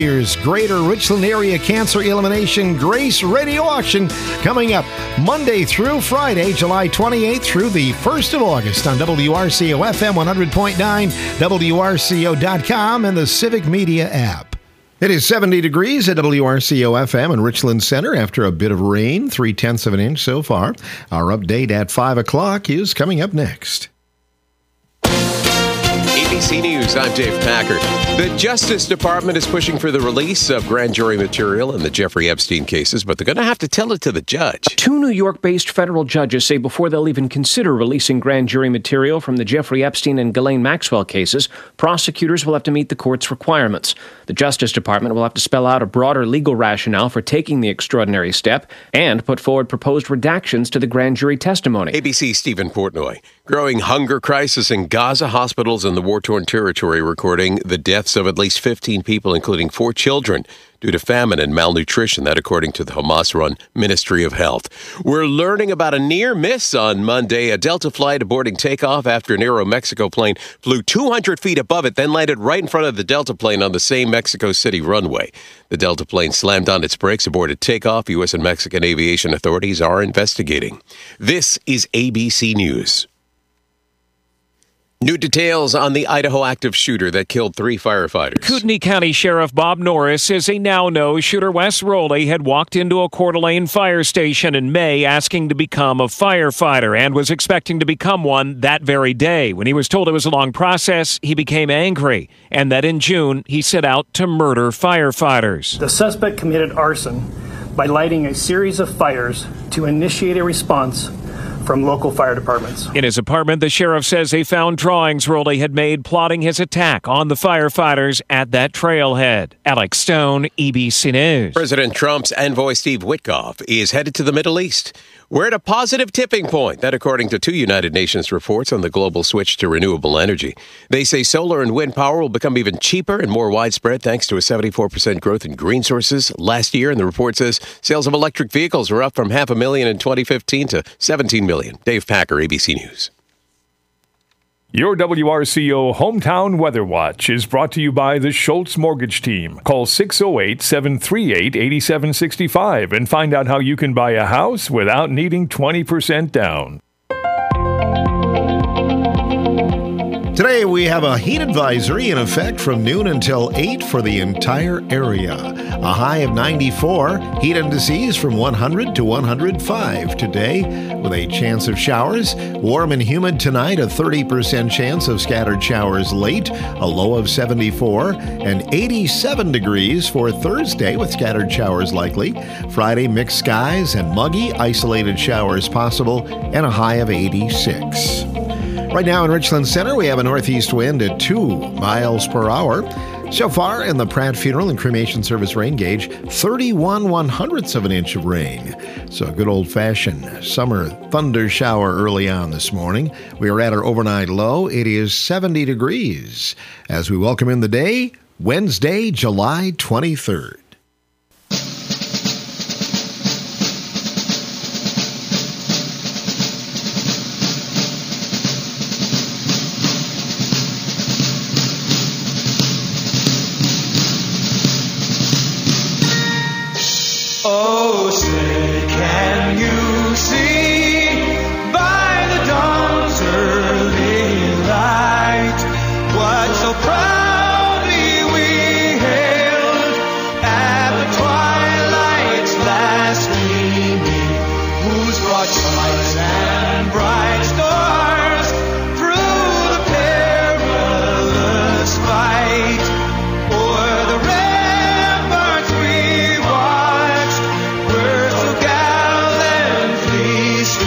Here's Greater Richland Area Cancer Elimination Grace Radio Auction coming up Monday through Friday, July 28th through the 1st of August on WRCO FM 100.9, WRCO.com, and the Civic Media app. It is 70 degrees at WRCO FM in Richland Center after a bit of rain, 0.3 of an inch so far. Our update at 5 o'clock is coming up next. ABC News, I'm Dave Packard. The Justice Department is pushing for the release of grand jury material in the Jeffrey Epstein cases, but they're going to have to tell it to the judge. Two New York-based federal judges say before they'll even consider releasing grand jury material from the Jeffrey Epstein and Ghislaine Maxwell cases, prosecutors will have to meet the court's requirements. The Justice Department will have to spell out a broader legal rationale for taking the extraordinary step and put forward proposed redactions to the grand jury testimony. ABC's Stephen Portnoy. Growing hunger crisis in Gaza. Hospitals in the war-torn territory recording the deaths of at least 15 people, including 4 children, due to famine and malnutrition. That according to the Hamas-run Ministry of Health. We're learning about a near miss on Monday. A Delta flight aborting takeoff after an Aeromexico plane flew 200 feet above it, then landed right in front of the Delta plane on the same Mexico City runway. The Delta plane slammed on its brakes, aborted takeoff. U.S. and Mexican aviation authorities are investigating. This is ABC News. New details on the Idaho active shooter that killed 3 firefighters. Kootenai County Sheriff Bob Norris says he now knows shooter Wes Rowley had walked into a Coeur d'Alene fire station in May asking to become a firefighter and was expecting to become one that very day. When he was told it was a long process, he became angry, and that in June he set out to murder firefighters. The suspect committed arson by lighting a series of fires to initiate a response from local fire departments. In his apartment, the sheriff says they found drawings Rowley had made plotting his attack on the firefighters at that trailhead. Alex Stone, ABC News. President Trump's envoy Steve Witkoff is headed to the Middle East. We're at a positive tipping point, that according to 2 United Nations reports on the global switch to renewable energy. They say solar and wind power will become even cheaper and more widespread thanks to a 74% growth in green sources last year. And the report says sales of electric vehicles were up from 500,000 in 2015 to 17 million. Dave Packer, ABC News. Your WRCO Hometown Weather Watch is brought to you by the Schultz Mortgage Team. Call 608-738-8765 and find out how you can buy a house without needing 20% down. Today we have a heat advisory in effect from noon until 8 for the entire area. A high of 94, heat indices from 100 to 105 today with a chance of showers. Warm and humid tonight, a 30% chance of scattered showers late, a low of 74, and 87 degrees for Thursday with scattered showers likely. Friday, mixed skies and muggy, isolated showers possible, and a high of 86. Right now in Richland Center, we have a northeast wind at 2 miles per hour. So far in the Pratt Funeral and Cremation Service rain gauge, 31/100ths of an inch of rain. So a good old-fashioned summer thunder shower early on this morning. We are at our overnight low. It is 70 degrees as we welcome in the day, Wednesday, July 23rd. Oh, say, can you see by the dawn's early light what so proudly we hailed at the twilight's last gleaming, whose broad lights and bright stars through the perilous fight o'er the ramparts we watched were so gallantly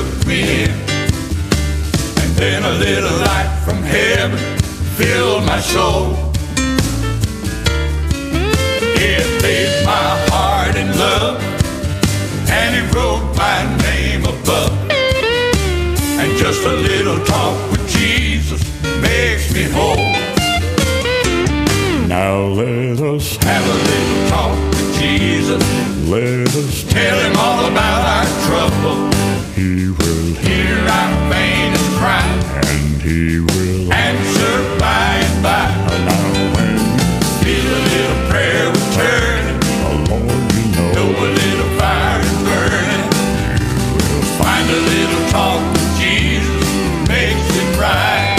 took me in. And then a little light from heaven filled my soul. It bathed my heart in love, and it wrote my name above. And just a little talk with Jesus makes me whole. Now let us have a little talk with Jesus. Let us tell him all about our trouble. He will hear our faintest cry, and he will answer by and by. Now when you feel a little prayer returning, Lord, you know a little fire is burning, you will find a little talk with Jesus makes it right.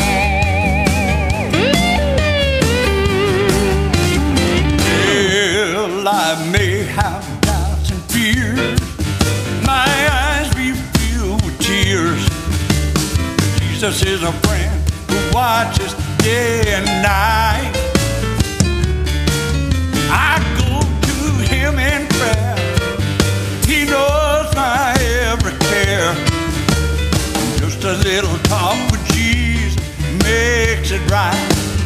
Well, I may have doubts and fears, my eyes be filled with tears. Jesus is a friend who watches day and night. I go to him in prayer. He knows my every care. Just a little talk with Jesus makes it right.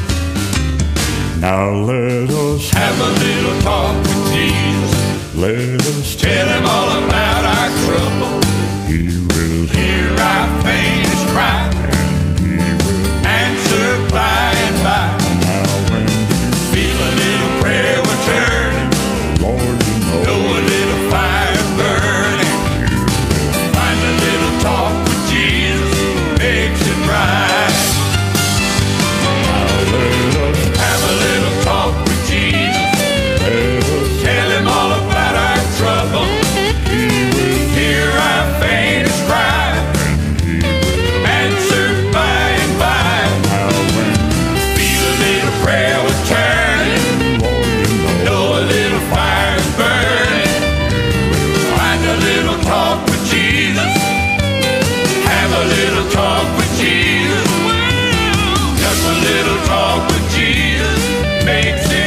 Now let us have a little talk with Jesus. Let us tell him all about our trouble. He will hear our faintest cry, and he will answer by and by. Now when you feel a little prayer returning, Lord, you know a little fire burning, you will find a little talk with Jesus makes it right. Now let us have a little talk with Jesus. Let us tell him all about our trouble. He will hear our faintest cry, and he will answer by and by. Now when you feel a little prayer returning, Lord, you know a little fire is burning, find a little talk with Jesus. Have a little talk with Jesus. Just a little talk with Jesus makes it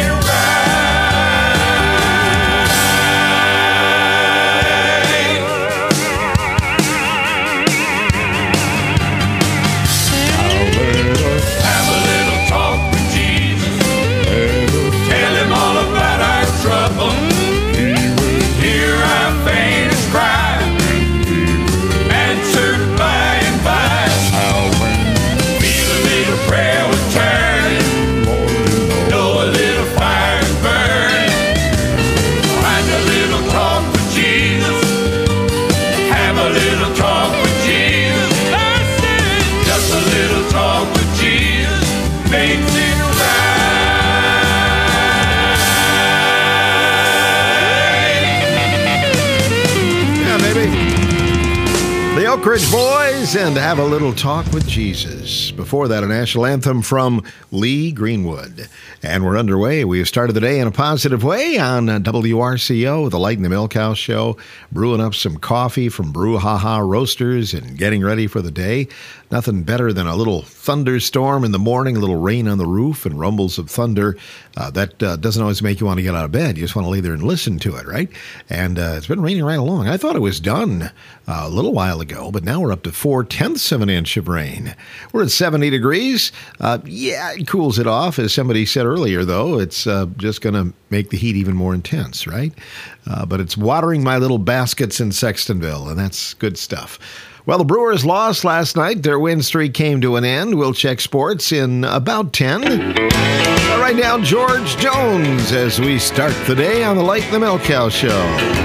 Oak Ridge Boys and Have a Little Talk with Jesus. Before that, a national anthem from Lee Greenwood. And we're underway. We have started the day in a positive way on WRCO, the Light in the Milk House show, brewing up some coffee from Brouhaha Roasters and getting ready for the day. Nothing better than a little thunderstorm in the morning, a little rain on the roof and rumbles of thunder. That doesn't always make you want to get out of bed. You just want to lay there and listen to it, right? And it's been raining right along. I thought it was done a little while ago, but now we're up to 4/10 of an inch of rain. We're at 70 degrees. Yeah, it cools it off. As somebody said earlier, though, it's just going to make the heat even more intense, right? But it's watering my little baskets in Sextonville, and that's good stuff. Well, the Brewers lost last night. Their win streak came to an end. We'll check sports in about 10. Right now, George Jones as we start the day on the Light in the Milk House show.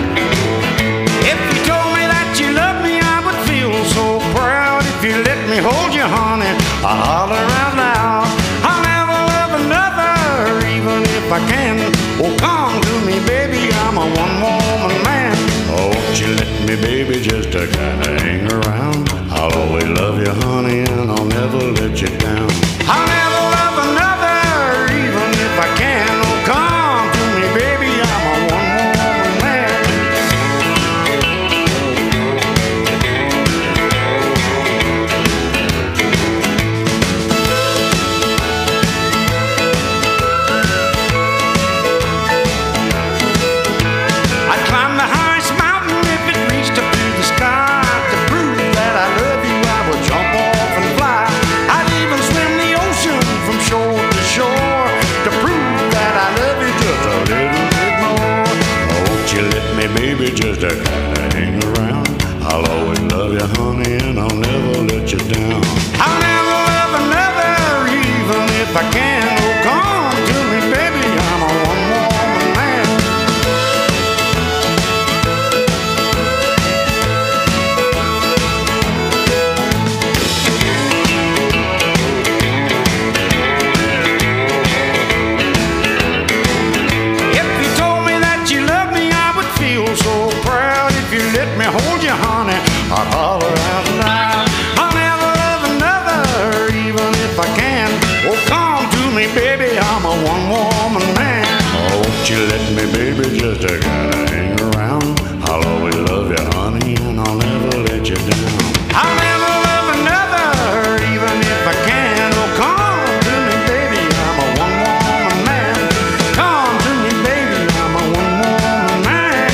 If you told me that you loved me, I would feel so proud. If you let me hold you, honey, I'll holler out loud. I'll never love another, even if I can. Oh, come to me, baby, I'm a one-woman man. Oh, won't you let me, baby, just to kind of hang around. I'll always love you, honey, and I'll never let you down. I'll never love another, even if I can. Oh, come to me, baby, I'm a one-woman man. I'd climb the highest mountain if it reached up to the sky to prove that I down. I'll never love another, even if I can. Oh, come to me, baby, I'm a one-woman man. If you told me that you loved me, I would feel so proud. If you let me hold you, honey, I'd holler out loud. I'll never love another, even if I can. Oh, come to me, baby, I'm a one-woman man. Oh, won't you let me, baby, just gotta hang around. I'll always love you, honey, and I'll never let you down. I'll never love another, even if I can. Oh, come to me, baby, I'm a one-woman man. Come to me, baby, I'm a one-woman man.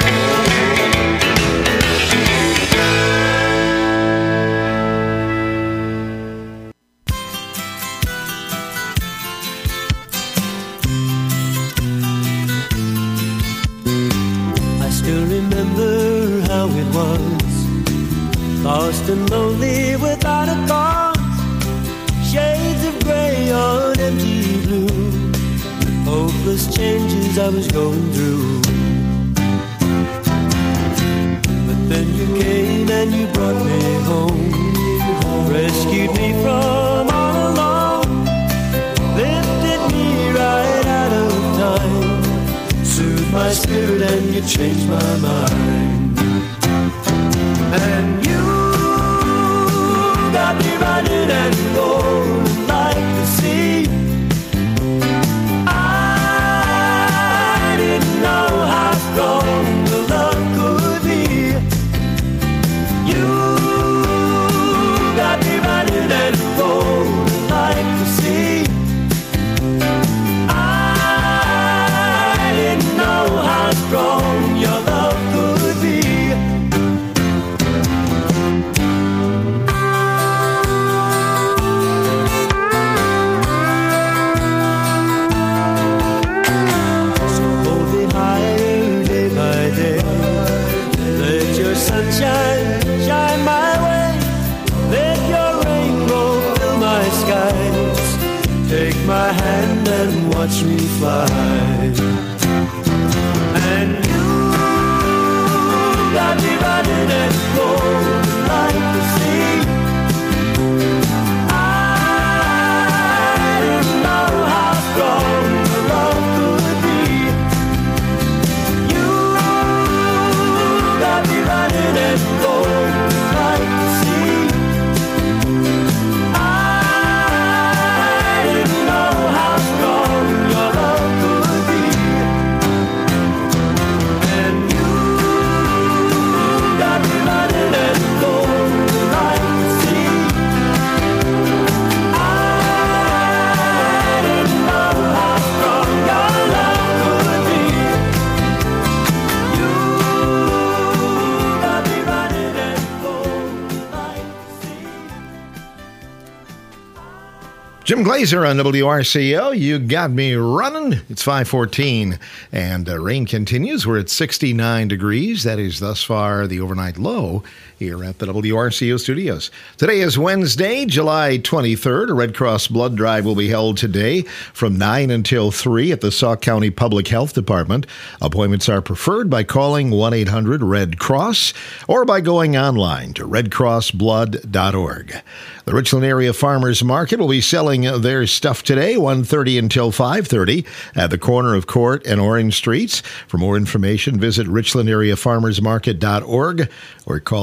I still remember how it was, lost and lonely without a cause, shades of gray on empty blue, hopeless changes I was going through. But then you came and you brought me home, rescued me from all alone, lifted me right out of time, soothed my spirit and you changed my mind. And you got me running and going like the sea. I didn't know how strong the love could be. You got me running and going like the sea. I didn't know how strong your love could be. So hold me higher day by day. Let your sunshine shine my way. Let your rainbow fill my skies. Take my hand and watch me fly. And you got me running and going like the sea. I didn't know how strong the love could be. You got me running and going like the sea. I didn't know how strong your love could be. And you got me running and going like the sea. I didn't know how strong your love could be. You got me running and going like the sea. Jim Glazer on WRCO. You got me running. It's 5:14, and rain continues. We're at 69 degrees. That is thus far the overnight low here at the WRCO studios. Today is Wednesday, July 23rd. A Red Cross blood drive will be held today from 9 until 3 at the Sauk County Public Health Department. Appointments are preferred by calling 1-800-RED-CROSS or by going online to redcrossblood.org. The Richland Area Farmers Market will be selling their stuff today, 1:30 until 5:30 at the corner of Court and Orange Streets. For more information, visit richlandareafarmersmarket.org or call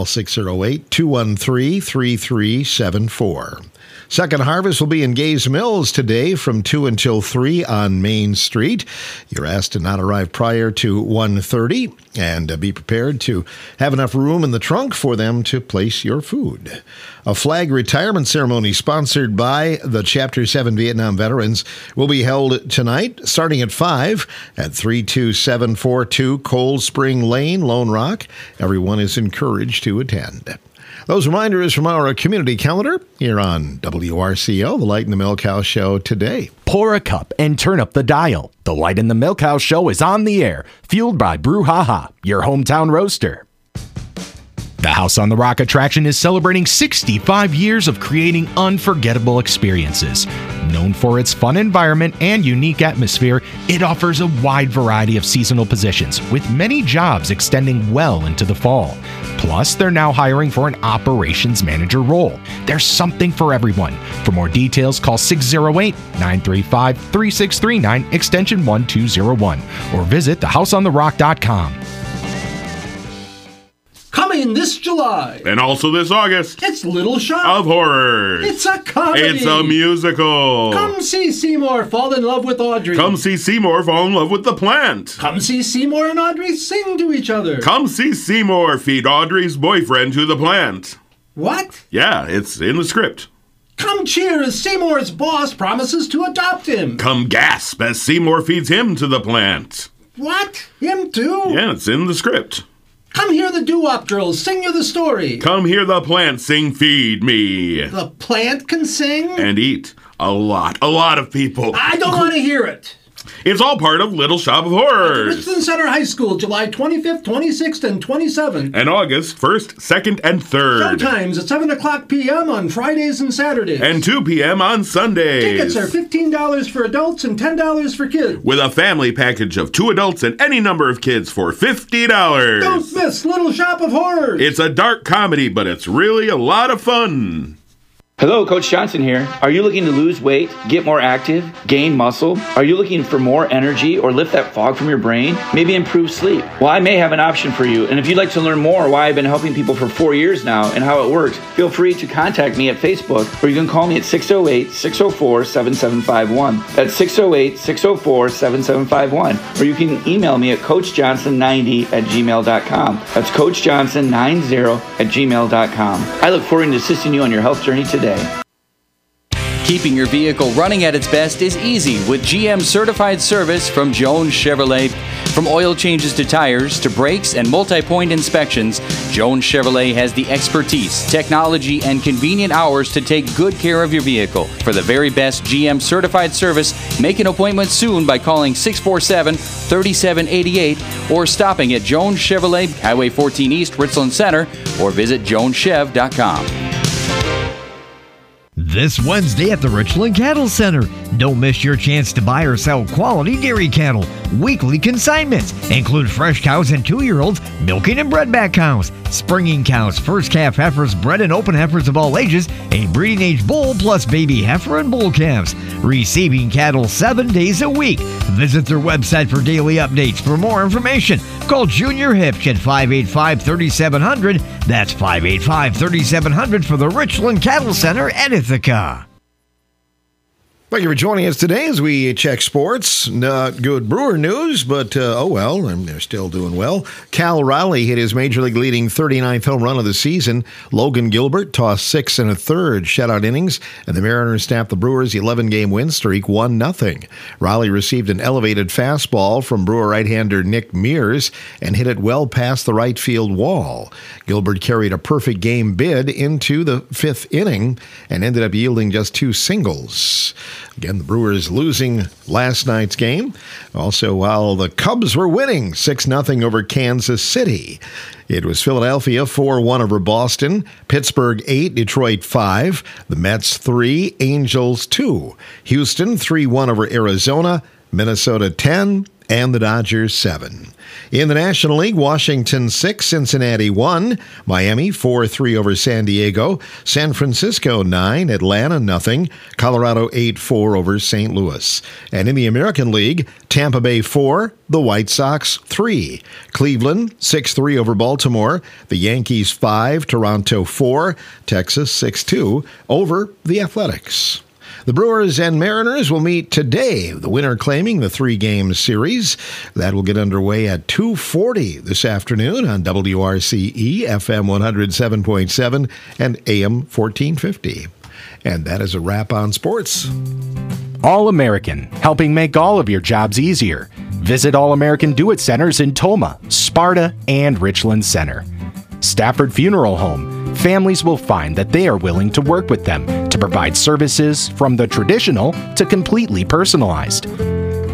608-213-3374. Second harvest will be in Gays Mills today from 2 until 3 on Main Street. You're asked to not arrive prior to 1:30 and be prepared to have enough room in the trunk for them to place your food. A flag retirement ceremony sponsored by the Chapter 7 Vietnam veterans will be held tonight starting at 5 at 32742 Cold Spring Lane, Lone Rock. Everyone is encouraged to attend. Those reminders from our community calendar here on WRCO, the Light in the Milk House Show today. Pour a cup and turn up the dial. The Light in the Milk House Show is on the air, fueled by Brouhaha, your hometown roaster. The House on the Rock attraction is celebrating 65 years of creating unforgettable experiences. Known for its fun environment and unique atmosphere, it offers a wide variety of seasonal positions, with many jobs extending well into the fall. Plus, they're now hiring for an operations manager role. There's something for everyone. For more details, call 608-935-3639, extension 1201, or visit thehouseontherock.com. Coming this July. And also this August. It's Little Shop of Horrors. It's a comedy. It's a musical. Come see Seymour fall in love with Audrey. Come see Seymour fall in love with the plant. Come see Seymour and Audrey sing to each other. Come see Seymour feed Audrey's boyfriend to the plant. What? Yeah, it's in the script. Come cheer as Seymour's boss promises to adopt him. Come gasp as Seymour feeds him to the plant. What? Him too? Yeah, it's in the script. Come hear the doo-wop girls sing you the story. Come hear the plant sing Feed Me. The plant can sing? And eat. A lot of people. I don't want to hear it. It's all part of Little Shop of Horrors. Richland Center High School, July 25th, 26th, and 27th. And August 1st, 2nd, and 3rd. Showtimes at 7 o'clock p.m. on Fridays and Saturdays. And 2 p.m. on Sundays. Tickets are $15 for adults and $10 for kids. With a family package of 2 adults and any number of kids for $50. Don't miss Little Shop of Horrors. It's a dark comedy, but it's really a lot of fun. Hello, Coach Johnson here. Are you looking to lose weight, get more active, gain muscle? Are you looking for more energy or lift that fog from your brain? Maybe improve sleep? Well, I may have an option for you. And if you'd like to learn more why I've been helping people for 4 years now and how it works, feel free to contact me at Facebook, or you can call me at 608-604-7751. That's 608-604-7751. Or you can email me at coachjohnson90@gmail.com. That's coachjohnson90@gmail.com. I look forward to assisting you on your health journey today. Keeping your vehicle running at its best is easy with GM certified service from Jones Chevrolet. From oil changes to tires to brakes and multi-point inspections, Jones Chevrolet has the expertise, technology, and convenient hours to take good care of your vehicle. For the very best GM certified service, make an appointment soon by calling 647-3788 or stopping at Jones Chevrolet, Highway 14 East, Richland Center, or visit joneschev.com. This Wednesday at the Richland Cattle Center. Don't miss your chance to buy or sell quality dairy cattle. Weekly consignments include fresh cows and 2-year-olds, milking and bredback cows, springing cows, first calf heifers, bred and open heifers of all ages, a breeding age bull plus baby heifer and bull calves. Receiving cattle 7 days a week. Visit their website for daily updates. For more information, call Junior Hipch at 585-3700. That's 585-3700 for the Richland Cattle Center at Ithaca. Thank you for joining us today as we check sports. Not good Brewer news, but they're still doing well. Cal Raleigh hit his Major League leading 39th home run of the season. Logan Gilbert tossed 6 1/3 shutout innings, and the Mariners snapped the Brewers' 11-game win streak 1-0. Raleigh received an elevated fastball from Brewer right-hander Nick Mears and hit it well past the right field wall. Gilbert carried a perfect game bid into the 5th inning and ended up yielding just 2 singles. Again, the Brewers losing last night's game. Also, while the Cubs were winning 6-0 over Kansas City. It was Philadelphia 4-1 over Boston, Pittsburgh 8, Detroit 5, the Mets 3, Angels 2, Houston 3-1 over Arizona, Minnesota 10, and the Dodgers 7. In the National League, Washington 6, Cincinnati 1, Miami 4-3 over San Diego, San Francisco 9, Atlanta 0, Colorado 8-4 over St. Louis. And in the American League, Tampa Bay 4, the White Sox 3, Cleveland 6-3 over Baltimore, the Yankees 5, Toronto 4, Texas 6-2 over the Athletics. The Brewers and Mariners will meet today, the winner claiming the 3-game series. That will get underway at 2:40 this afternoon on WRCE, FM 107.7 and AM 1450. And that is a wrap on sports. All-American, helping make all of your jobs easier. Visit All-American Do-It Centers in Toma, Sparta, and Richland Center. Stafford Funeral Home. Families will find that they are willing to work with them to provide services from the traditional to completely personalized.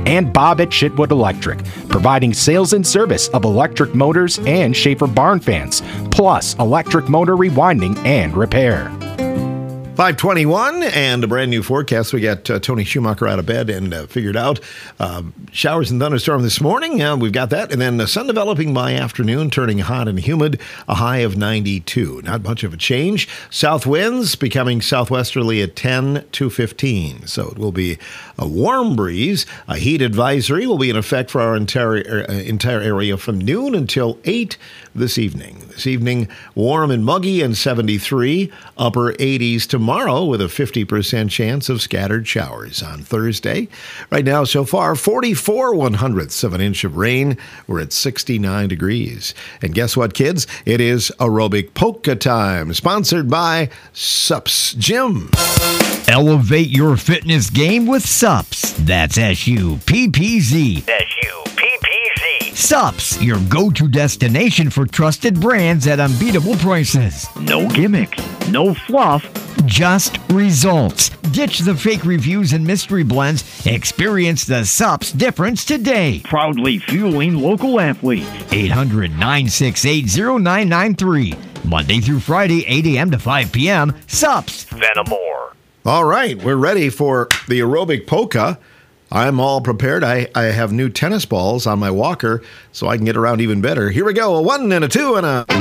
and Bob at Shitwood Electric, providing sales and service of electric motors and Schaefer barn fans, plus electric motor rewinding and repair. 521 and a brand new forecast. We got Tony Schumacher out of bed and figured out showers and thunderstorm this morning. We've got that. And then the sun developing by afternoon, turning hot and humid, a high of 92. Not much of a change. South winds becoming southwesterly at 10 to 15. So it will be a warm breeze. A heat advisory will be in effect for our entire area from noon until 8 this evening. This evening, warm and muggy and 73, upper 80s tomorrow with a 50% chance of scattered showers on Thursday. Right now, so far, 44 100ths of an inch of rain. We're at 69 degrees. And guess what, kids? It is aerobic polka time, sponsored by Sups Gym. Elevate your fitness game with Sups. That's SUPPZ. Sups, your go-to destination for trusted brands at unbeatable prices. No gimmicks, no fluff, just results. Ditch the fake reviews and mystery blends. Experience the Sups difference today. Proudly fueling local athletes. 800-968-0993. Monday through Friday, 8 a.m. to 5 p.m. Sups. Venamore. All right, we're ready for the aerobic polka. I'm all prepared. I have new tennis balls on my walker so I can get around even better. Here we go. A 1 and a 2 and a...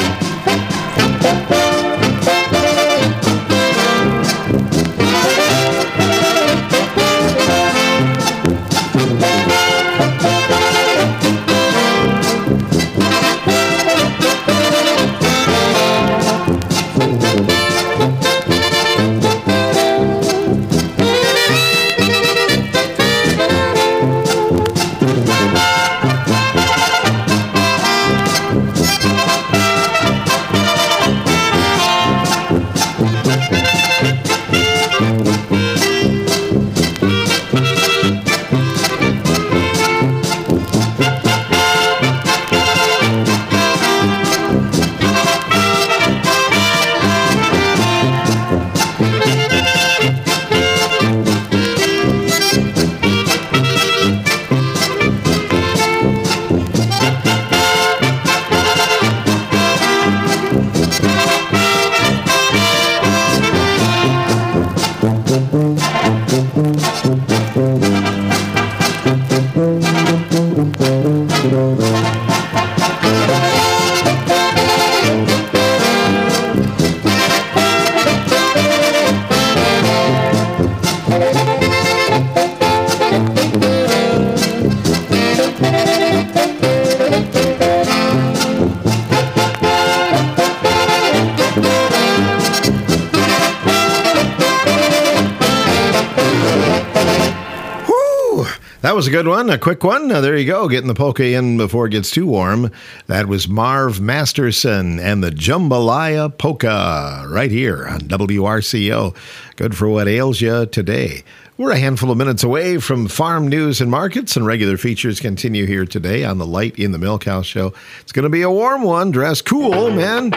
That was a good one, a quick one. There you go, getting the polka in before it gets too warm. That was Marv Masterson and the Jambalaya Polka right here on WRCO. Good for what ails you today. We're a handful of minutes away from farm news and markets, and regular features continue here today on the Light in the Milk House show. It's going to be a warm one. Dress cool, man.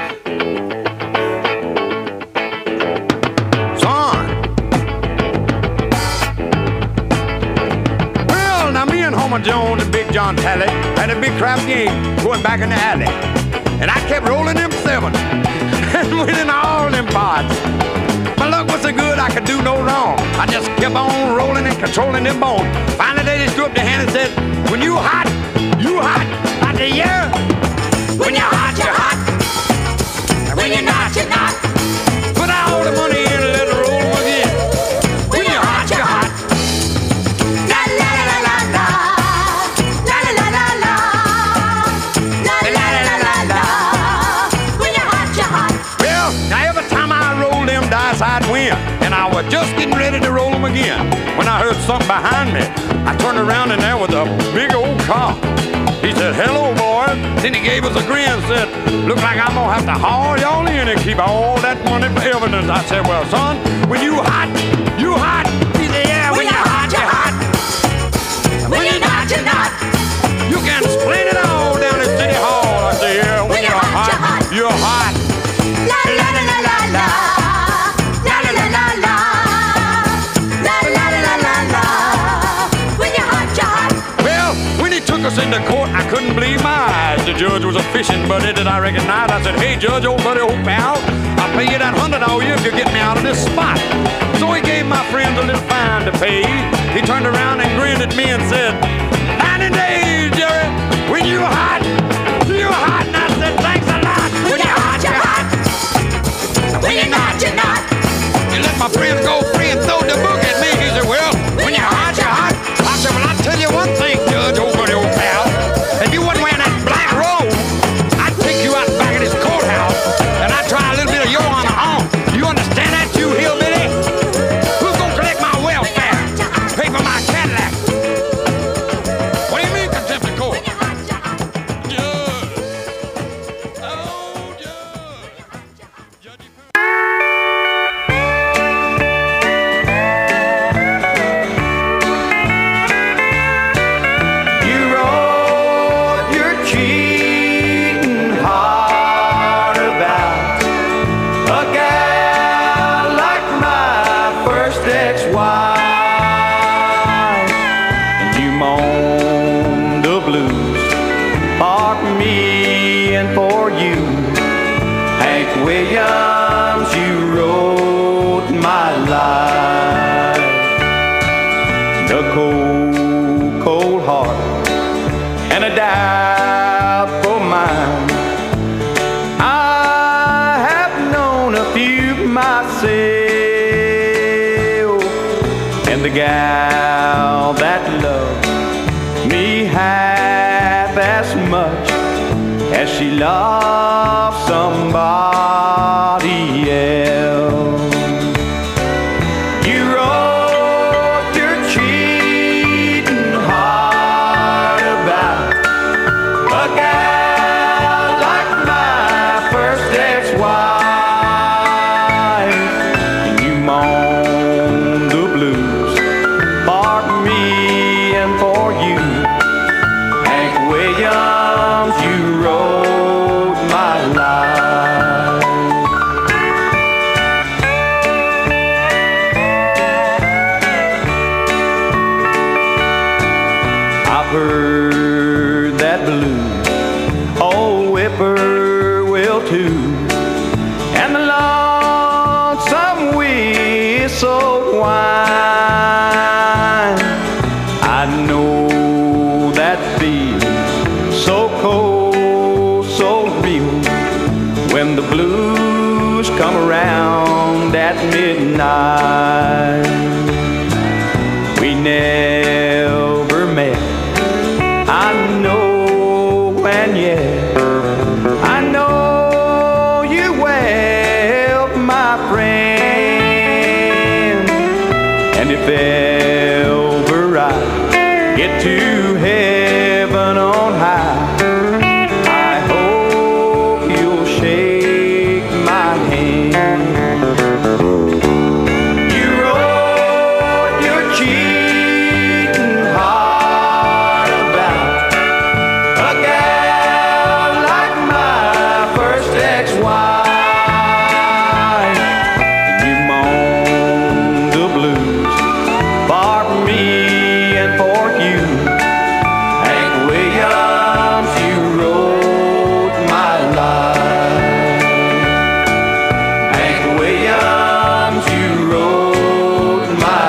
Jones and Big John Talley had a big crap game going back in the alley. And I kept rolling them sevens and winning all them pots. My luck was so good I could do no wrong. I just kept on rolling and controlling them bones. Finally they just threw up their hand and said, when you hot, you hot. I said, yeah. When you're hot, you're hot. And when you're not, you're not. Put all the money in and let it roll again. When you're hot, you're hot. I'd win, and I was just getting ready to roll them again when I heard something behind me. I turned around and there was a big old car. He said, hello, boy. Then he gave us a grin and said, look like I'm gonna have to haul y'all in and keep all that money for evidence. I said, well, son, when you hot, you hot. He said, yeah, when you're hot, you're hot. When you're not, you're not. You can explain it all down at City Hall. I said, yeah, when you're hot, you're hot. La la la la la la. buddy that I recognize. I said, hey, Judge, old buddy, old pal, I'll pay you that $100 a year if you get me out of this spot. So he gave my friend a little fine to pay. He turned around and grinned at me and said, 90 days, Jerry, when you hot, you hot. And I said, thanks a lot. When you hot, you're hot. When you're not, you're not. You let my friends go free and throw the book at me. He said, well, when you're hot, you're hot. I said, well, I'll tell you one thing, Judge, old buddy, old pal. If you wasn't wearing that black robe, I'd take you out back of this courthouse and I'd try a little bit of your on the arm. You understand that, you hillbilly? Who's gonna collect my welfare? Pay for my Cadillac? What do you mean, contempt of court? The gal that loved me half as much as she loved somebody else. You wrote your cheating heart about a gal like my first ex-wife, and you moan the blues for me and for you. Hank Williams, you wrote my life. I've heard that blues, old whippoorwill too, and the lonesome whistle whine. I know that feeling so cold, so real, when the blues come around at midnight. We never met, I know, and yet I know you well, my friend. And if ever I get to heaven on high, I hope you'll shake my hand. You wrote your cheating heart about a gal like my first ex-wife, and you moan the blues for me and for you. Hank Williams, you wrote my life. Hank Williams, you wrote my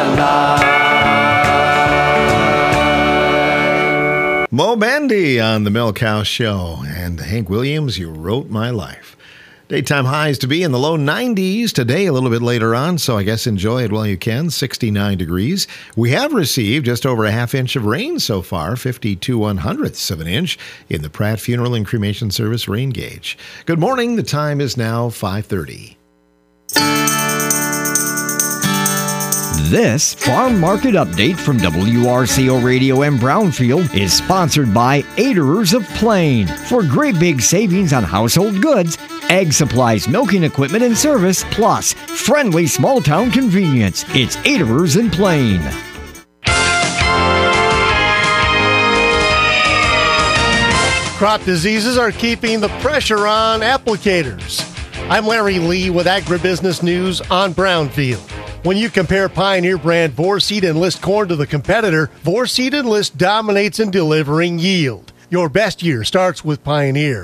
life. Mo Bandy on the Milk House Show. And Hank Williams, you wrote my life. Daytime highs to be in the low 90s today, a little bit later on, so I guess enjoy it while you can. 69 degrees. We have received just over a half inch of rain so far, 52/100ths of an inch in the Pratt Funeral and Cremation Service rain gauge. Good morning. The time is now 5:30. This Farm Market Update from WRCO Radio and Brownfield is sponsored by Aderers of Plain. For great big savings on household goods, egg supplies, milking equipment and service, plus friendly small town convenience. It's Aderers in Plain. Crop diseases are keeping the pressure on applicators. I'm Larry Lee with Agribusiness News on Brownfield. When you compare Pioneer brand Vorseed Enlist corn to the competitor, Vorseed Enlist dominates in delivering yield. Your best year starts with Pioneer.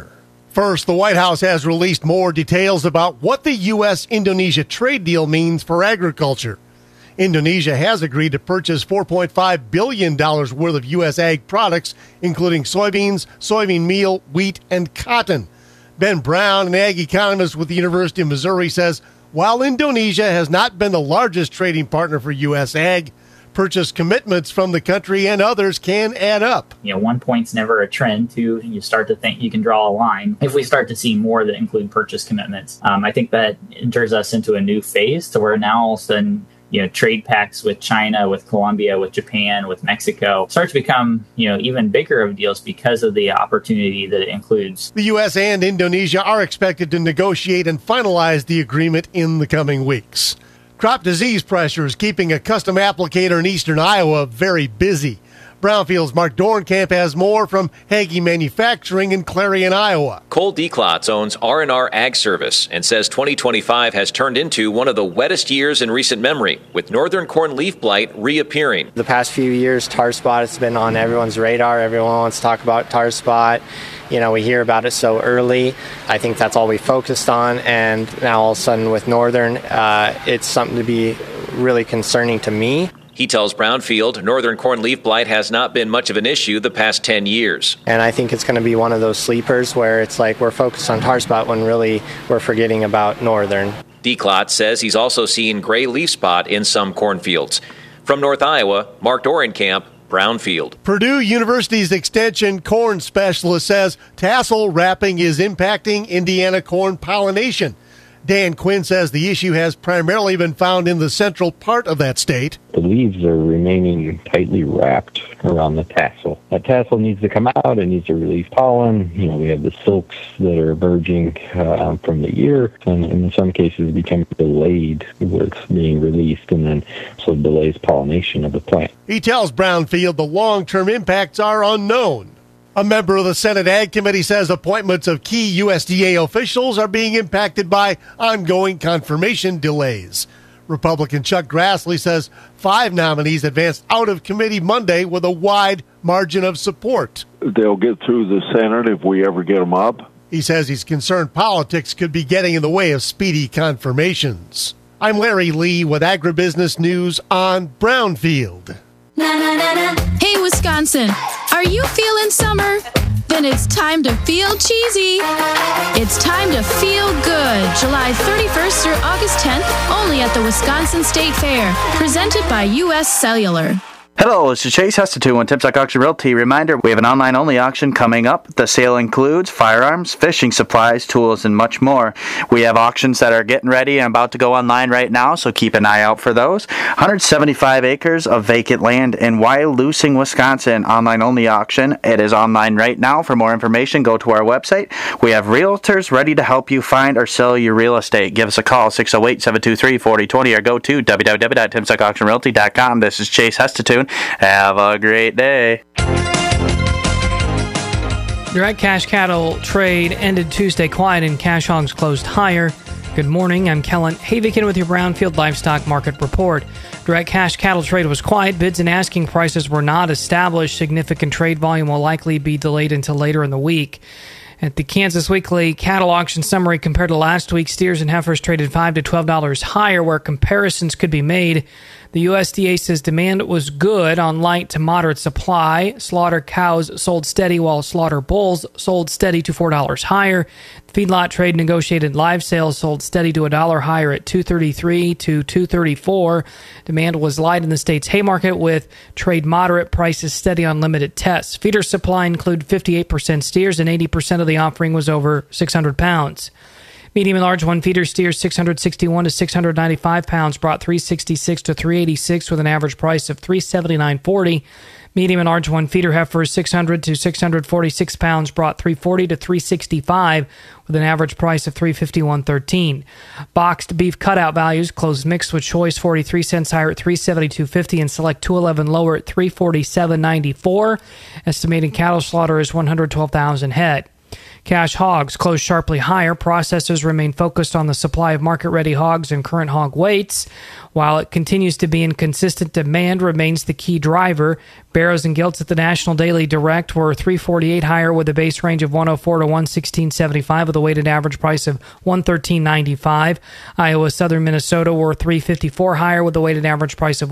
First, the White House has released more details about what the U.S.-Indonesia trade deal means for agriculture. Indonesia has agreed to purchase $4.5 billion worth of U.S. ag products, including soybeans, soybean meal, wheat, and cotton. Ben Brown, an ag economist with the University of Missouri, says while Indonesia has not been the largest trading partner for U.S. ag, purchase commitments from the country and others can add up. 1 point's never a trend. 2, you start to think you can draw a line. If we start to see more that include purchase commitments, I think that enters us into a new phase to where now all of a sudden, trade pacts with China, with Colombia, with Japan, with Mexico start to become, even bigger of deals because of the opportunity that it includes. The U.S. and Indonesia are expected to negotiate and finalize the agreement in the coming weeks. Crop disease pressure is keeping a custom applicator in eastern Iowa very busy. Brownfield's Mark Dornkamp has more from Hagee Manufacturing in Clarion, Iowa. Cole Declots owns R&R Ag Service and says 2025 has turned into one of the wettest years in recent memory, with northern corn leaf blight reappearing. The past few years, tar spot has been on everyone's radar. Everyone wants to talk about tar spot. We hear about it so early. I think that's all we focused on. And now all of a sudden with northern, it's something to be really concerning to me. He tells Brownfield northern corn leaf blight has not been much of an issue the past 10 years. And I think it's going to be one of those sleepers where it's like we're focused on tar spot when really we're forgetting about northern. Declot says he's also seen gray leaf spot in some cornfields. From North Iowa, Mark Dorenkamp, Brownfield. Purdue University's extension corn specialist says tassel wrapping is impacting Indiana corn pollination. Dan Quinn says the issue has primarily been found in the central part of that state. The leaves are remaining tightly wrapped around the tassel. That tassel needs to come out. It needs to release pollen. We have the silks that are emerging from the ear, and in some cases become delayed with being released, and then so delays pollination of the plant. He tells Brownfield the long-term impacts are unknown. A member of the Senate Ag Committee says appointments of key USDA officials are being impacted by ongoing confirmation delays. Republican Chuck Grassley says 5 nominees advanced out of committee Monday with a wide margin of support. They'll get through the Senate if we ever get them up. He says he's concerned politics could be getting in the way of speedy confirmations. I'm Larry Lee with Agribusiness News on Brownfield. Hey, Wisconsin, are you feeling summer? Then it's time to feel cheesy. It's time to feel good. July 31st through August 10th, only at the Wisconsin State Fair. Presented by U.S. Cellular. Hello, this is Chase Hestetu on Timsock Auction Realty. Reminder, we have an online-only auction coming up. The sale includes firearms, fishing supplies, tools, and much more. We have auctions that are getting ready and about to go online right now, so keep an eye out for those. 175 acres of vacant land in Wyalusing, Wisconsin, online-only auction. It is online right now. For more information, go to our website. We have realtors ready to help you find or sell your real estate. Give us a call, 608-723-4020, or go to www.timsockauctionrealty.com. This is Chase Hestetu. Have a great day. Direct cash cattle trade ended Tuesday quiet and cash hogs closed higher. Good morning, I'm Kellen Havikin with your Brownfield Livestock Market Report. Direct cash cattle trade was quiet. Bids and asking prices were not established. Significant trade volume will likely be delayed until later in the week. At the Kansas Weekly Cattle Auction Summary, compared to last week, steers and heifers traded $5 to $12 higher, where comparisons could be made. The USDA says demand was good on light to moderate supply. Slaughter cows sold steady, while slaughter bulls sold steady to $4 higher. The feedlot trade negotiated live sales sold steady to $1 higher at $2.33 to $2.34. Demand was light in the state's hay market, with trade moderate, prices steady on limited tests. Feeder supply included 58% steers, and 80% of the offering was over 600 pounds. Medium and large one feeder steers 661 to 695 pounds brought 366 to 386 with an average price of $379.40. Medium and large one feeder heifers 600 to 646 pounds brought 340 to 365 with an average price of $351.13. Boxed beef cutout values closed mixed with choice 43 cents higher at $372.50 and select 211 lower at $347.94. Estimated cattle slaughter is 112,000 head. Cash hogs closed sharply higher. Processors remain focused on the supply of market-ready hogs and current hog weights. While it continues to be inconsistent, demand remains the key driver. Barrows and Gilts at the National Daily Direct were $3.48 higher with a base range of 104 to 116.75 with a weighted average price of 113.95. Iowa, Southern Minnesota were $3.54 higher with a weighted average price of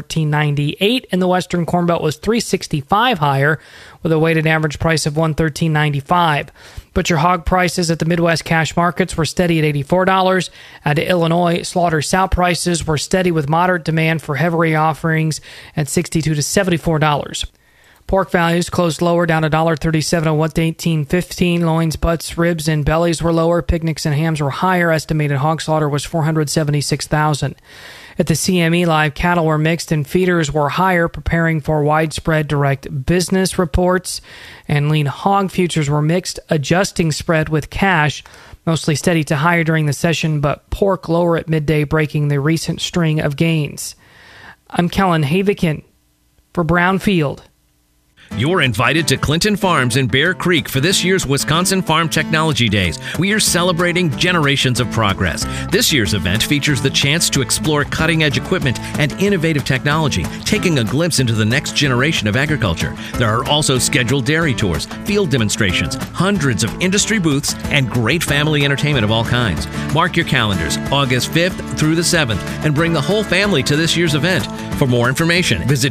113.98, and the Western Corn Belt was $3.65 higher with a weighted average price of 113.95. Butcher hog prices at the Midwest cash markets were steady at $84. At Illinois, slaughter sow prices were steady with moderate demand for heavy offerings at $62 to $74. Pork values closed lower, down $1.37 to $118.15. Loins, butts, ribs, and bellies were lower. Picnics and hams were higher. Estimated hog slaughter was $476,000. At the CME Live, cattle were mixed and feeders were higher, preparing for widespread direct business reports. And lean hog futures were mixed, adjusting spread with cash, mostly steady to higher during the session, but pork lower at midday, breaking the recent string of gains. I'm Kellen Havikin for Brownfield. You're invited to Clinton Farms in Bear Creek for this year's Wisconsin Farm Technology Days. We are celebrating generations of progress. This year's event features the chance to explore cutting-edge equipment and innovative technology, taking a glimpse into the next generation of agriculture. There are also scheduled dairy tours, field demonstrations, hundreds of industry booths, and great family entertainment of all kinds. Mark your calendars, August 5th through the 7th, and bring the whole family to this year's event. For more information, visit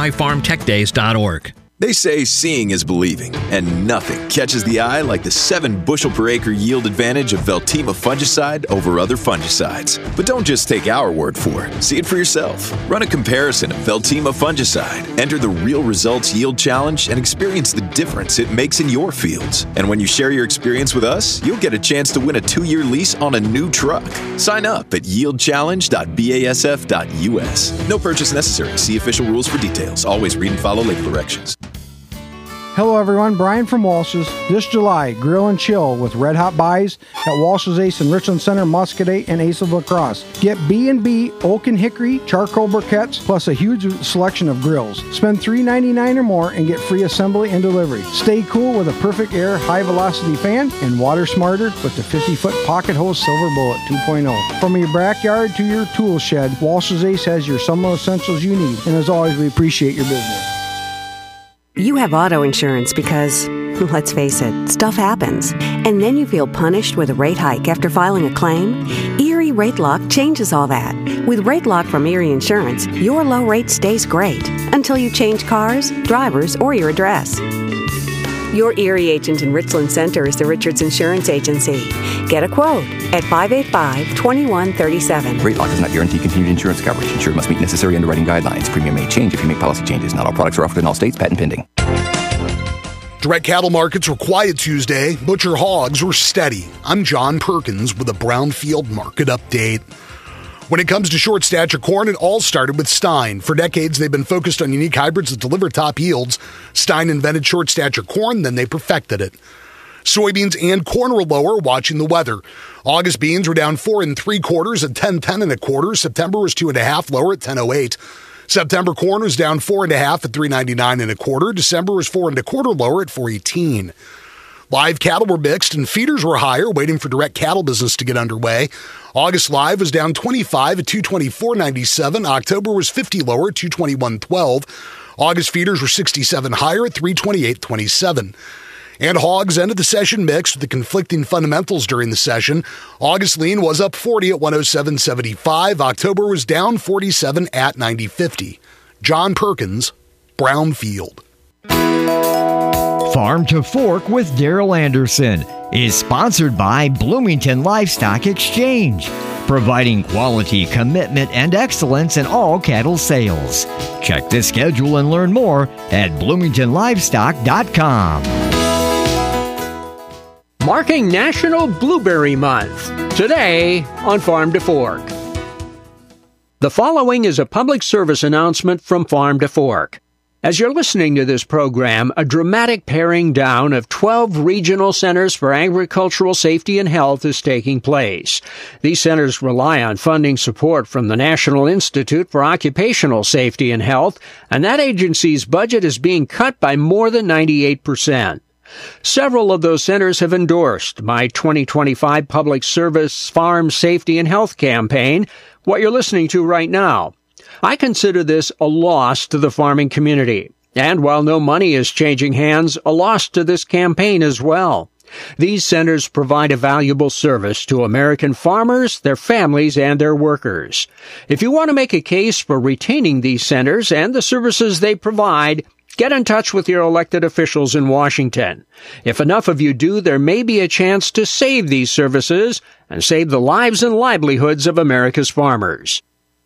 wifarmtechdays.org. They say seeing is believing, and nothing catches the eye like the 7 bushel per acre yield advantage of Veltima fungicide over other fungicides. But don't just take our word for it. See it for yourself. Run a comparison of Veltima fungicide. Enter the Real Results Yield Challenge and experience the difference it makes in your fields. And when you share your experience with us, you'll get a chance to win a 2-year lease on a new truck. Sign up at yieldchallenge.basf.us. No purchase necessary. See official rules for details. Always read and follow label directions. Hello everyone, Brian from Walsh's. This July, grill and chill with red hot buys at Walsh's Ace in Richland Center, Muscadet, and Ace of La Crosse. Get B&B, oak and hickory, charcoal briquettes, plus a huge selection of grills. Spend $3.99 or more and get free assembly and delivery. Stay cool with a Perfect Air high velocity fan and water smarter with the 50-foot pocket hose Silver Bullet 2.0. From your backyard to your tool shed, Walsh's Ace has your summer essentials you need. And as always, we appreciate your business. You have auto insurance because, let's face it, stuff happens. And then you feel punished with a rate hike after filing a claim? Erie Rate Lock changes all that. With Rate Lock from Erie Insurance, your low rate stays great until you change cars, drivers, or your address. Your Erie agent in Richland Center is the Richards Insurance Agency. Get a quote at 585-2137. Rate Lock does not guarantee continued insurance coverage. Insured must meet necessary underwriting guidelines. Premium may change if you make policy changes. Not all products are offered in all states. Patent pending. Direct cattle markets were quiet Tuesday. Butcher hogs were steady. I'm John Perkins with a Brownfield market update. When it comes to short stature corn, it all started with Stein. For decades, they've been focused on unique hybrids that deliver top yields. Stein invented short stature corn, then they perfected it. Soybeans and corn were lower, watching the weather. August beans were down 4 3/4 at 10.10 1/4. September was 2.5 lower at 10.08. September corn was down 4.5 at 3.99 1/4. December was 4 1/4 lower at 4.18. Live cattle were mixed and feeders were higher, waiting for direct cattle business to get underway. August live was down 25 at 224.97. October was 50 lower at 221.12. August feeders were 67 higher at 328.27. And hogs ended the session mixed with the conflicting fundamentals during the session. August lean was up 40 at 107.75. October was down 47 at 90.50. John Perkins, Brownfield. Farm to Fork with Daryl Anderson is sponsored by Bloomington Livestock Exchange, providing quality, commitment, and excellence in all cattle sales. Check the schedule and learn more at bloomingtonlivestock.com. Marking National Blueberry Month, today on Farm to Fork. The following is a public service announcement from Farm to Fork. As you're listening to this program, a dramatic paring down of 12 regional centers for agricultural safety and health is taking place. These centers rely on funding support from the National Institute for Occupational Safety and Health, and that agency's budget is being cut by more than 98%. Several of those centers have endorsed my 2025 Public Service Farm Safety and Health campaign, what you're listening to right now. I consider this a loss to the farming community. And while no money is changing hands, a loss to this campaign as well. These centers provide a valuable service to American farmers, their families, and their workers. If you want to make a case for retaining these centers and the services they provide, get in touch with your elected officials in Washington. If enough of you do, there may be a chance to save these services and save the lives and livelihoods of America's farmers.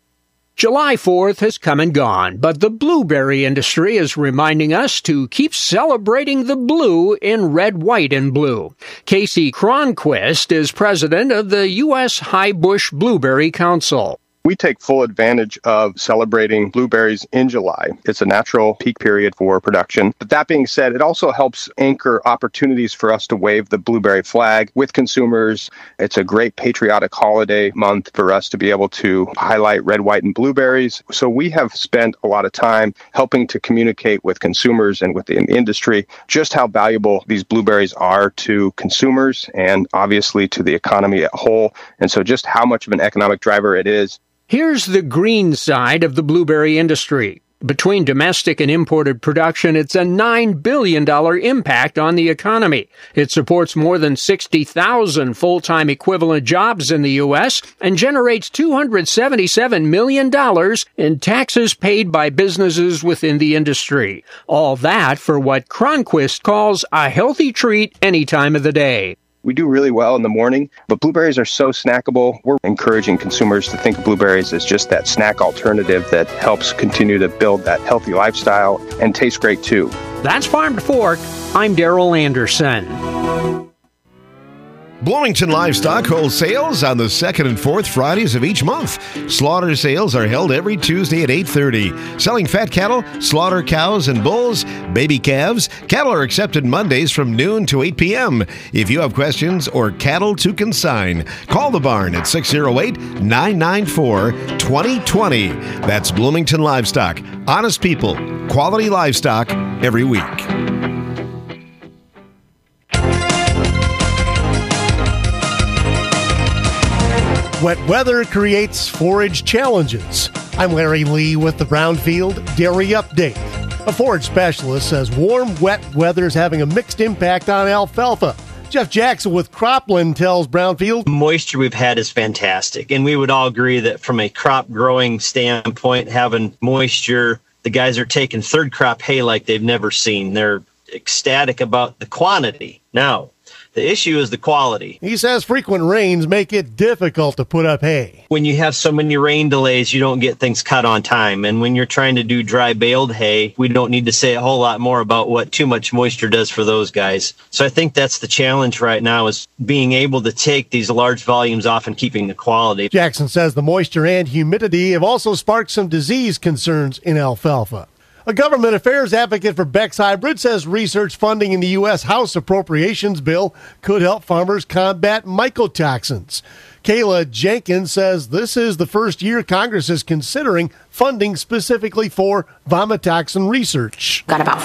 July 4th has come and gone, but the blueberry industry is reminding us to keep celebrating the blue in red, white, and blue. Casey Cronquist is president of the U.S. High Bush Blueberry Council. We take full advantage of celebrating blueberries in July. It's a natural peak period for production. But that being said, it also helps anchor opportunities for us to wave the blueberry flag with consumers. It's a great patriotic holiday month for us to be able to highlight red, white, and blueberries. So we have spent a lot of time helping to communicate with consumers and with the industry just how valuable these blueberries are to consumers and obviously to the economy as a whole. And so just how much of an economic driver it is. Here's the green side of the blueberry industry. Between domestic and imported production, it's a $9 billion impact on the economy. It supports more than 60,000 full-time equivalent jobs in the U.S. and generates $277 million in taxes paid by businesses within the industry. All that for what Cronquist calls a healthy treat any time of the day. We do really well in the morning, but blueberries are so snackable. We're encouraging consumers to think of blueberries as just that snack alternative that helps continue to build that healthy lifestyle and tastes great too. That's Farm to Fork. I'm Darrell Anderson. Bloomington Livestock holds sales on the second and fourth Fridays of each month. Slaughter sales are held every Tuesday at 8:30. Selling fat cattle, slaughter cows and bulls, baby calves. Cattle are accepted Mondays from noon to 8 p.m. If you have questions or cattle to consign, call the barn at 608-994-2020. That's Bloomington Livestock. Honest people, quality livestock every week. Wet weather creates forage challenges. I'm Larry Lee with the Brownfield Dairy Update. A forage specialist says warm, wet weather is having a mixed impact on alfalfa. Jeff Jackson with Cropland tells Brownfield. The moisture we've had is fantastic, and we would all agree that from a crop growing standpoint, having moisture, the guys are taking third crop hay like they've never seen. They're ecstatic about the quantity. Now, the issue is the quality. He says frequent rains make it difficult to put up hay. When you have so many rain delays, you don't get things cut on time. And when you're trying to do dry baled hay, we don't need to say a whole lot more about what too much moisture does for those guys. So I think that's the challenge right now, is being able to take these large volumes off and keeping the quality. Jackson says the moisture and humidity have also sparked some disease concerns in alfalfa. A government affairs advocate for Beck's Hybrid says research funding in the U.S. House Appropriations Bill could help farmers combat mycotoxins. Kayla Jenkins says this is the first year Congress is considering funding specifically for vomitoxin research. Got about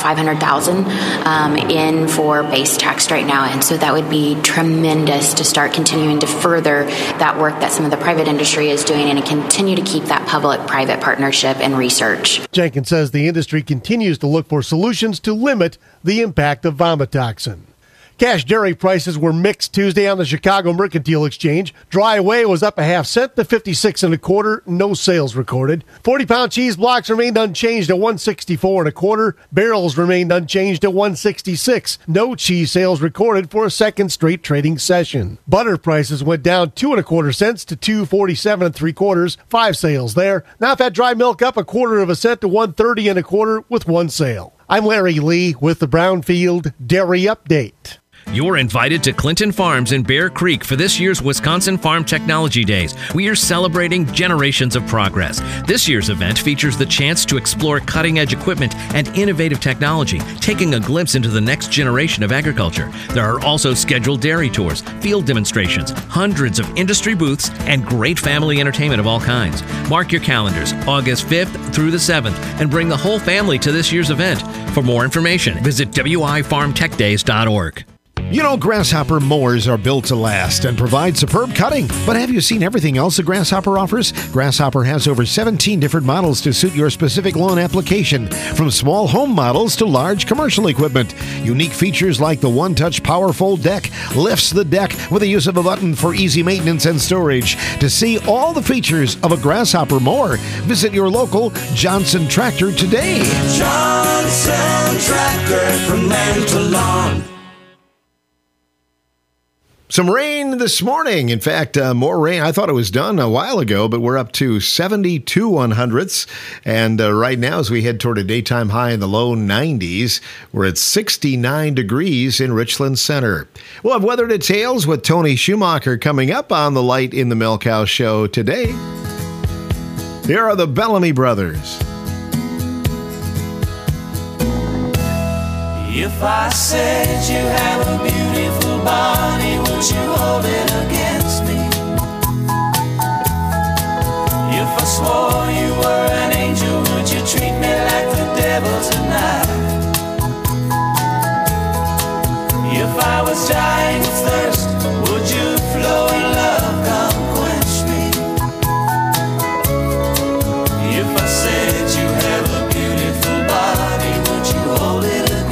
$500,000 in for base text right now, and so that would be tremendous to start continuing to further that work that some of the private industry is doing and continue to keep that public-private partnership and research. Jenkins says the industry continues to look for solutions to limit the impact of vomitoxin. Cash dairy prices were mixed Tuesday on the Chicago Mercantile Exchange. Dry whey was up a half cent to 56 1/4. No sales recorded. 40-pound cheese blocks remained unchanged at 164 1/4. Barrels remained unchanged at 166. No cheese sales recorded for a second straight trading session. Butter prices went down 2 1/4 cents to 247 3/4. 5 sales there. Now fat dry milk up 1/4 cent to 130 1/4 with 1 sale. I'm Larry Lee with the Brownfield Dairy Update. You're invited to Clinton Farms in Bear Creek for this year's Wisconsin Farm Technology Days. We are celebrating generations of progress. This year's event features the chance to explore cutting-edge equipment and innovative technology, taking a glimpse into the next generation of agriculture. There are also scheduled dairy tours, field demonstrations, hundreds of industry booths, and great family entertainment of all kinds. Mark your calendars, August 5th through the 7th, and bring the whole family to this year's event. For more information, visit wifarmtechdays.org. You know, Grasshopper mowers are built to last and provide superb cutting. But have you seen everything else that Grasshopper offers? Grasshopper has over 17 different models to suit your specific lawn application, from small home models to large commercial equipment. Unique features like the one-touch Power Fold deck lifts the deck with the use of a button for easy maintenance and storage. To see all the features of a Grasshopper mower, visit your local Johnson Tractor today. Johnson Tractor from man to lawn. Some rain this morning. In fact, more rain. I thought it was done a while ago, but we're up to 72 100ths. And right now, as we head toward a daytime high in the low 90s, we're at 69 degrees in Richland Center. We'll have weather details with Tony Schumacher coming up on the Light in the Milk House show today. Here are the Bellamy Brothers. If I said you have a beautiful body, would you hold it against me? If I swore you were an angel, would you treat me like the devil tonight? If I was dying of thirst, would you flow in love, come quench me? If I said you have a beautiful body, would you hold it against me?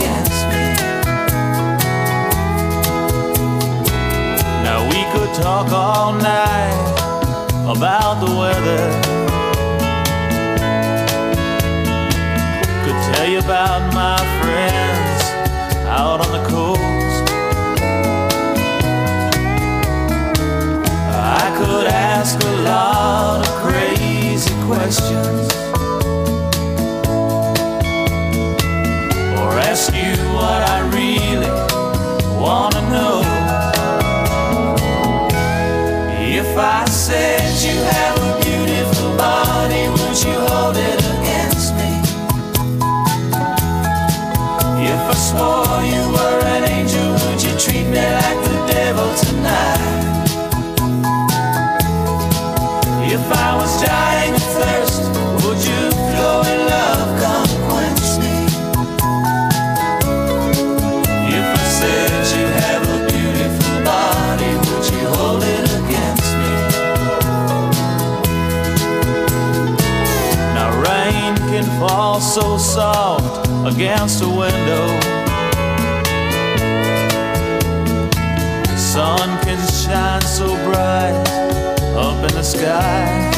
Talk all night about the weather. Could tell you about my friends out on the coast. I could ask a lot of crazy questions, or ask you what I really want to know. If I said you have a beautiful body, would you hold it against me? If I swore you were an angel, would you treat me like the devil tonight? If I was dying of thirst, would you flow in love, come quench me? If I said you have a beautiful body, would you hold it against me? Can fall so soft against a window. Sun can shine so bright up in the sky.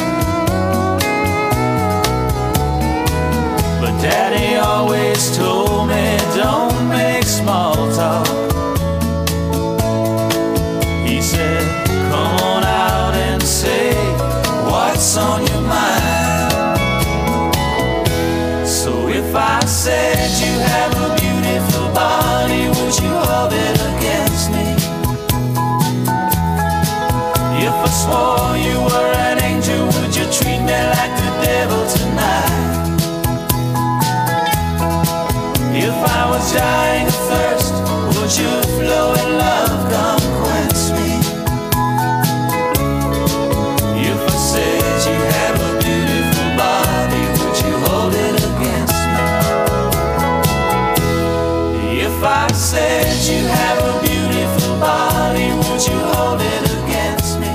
But Daddy always told me, don't make small talk. He said, come on out and say what's on your mind. So if I said you have a beautiful body, would you hold it against me? If I swore you were an angel, would you treat me like the devil tonight? If I was dying of thirst, would you flow in love, come quench me? If I said you have a beautiful body, would you hold it against me? If I said you have a beautiful body, would you hold it against me?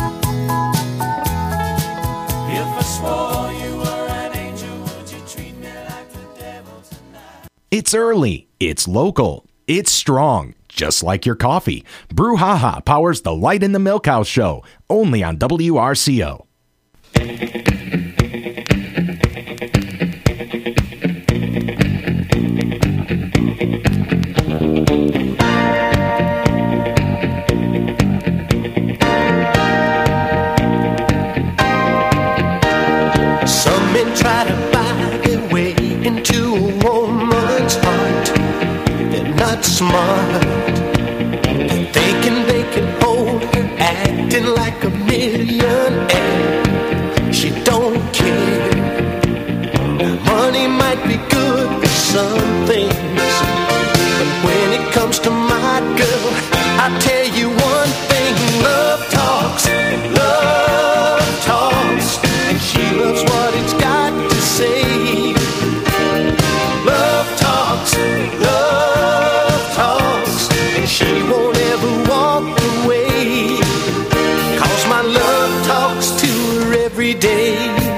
If I swore you were an angel, would you treat me like the devil tonight? It's early, it's local, it's strong, just like your coffee. Brouhaha powers the Light in the Milk House show, only on WRCO. Some men try to buy their way into a woman's heart. They're not smart. might be good for some things, but when it comes to my girl, I tell you one thing: love talks, and she loves what it's got to say. Love talks, and she won't ever walk away, 'cause my love talks to her every day.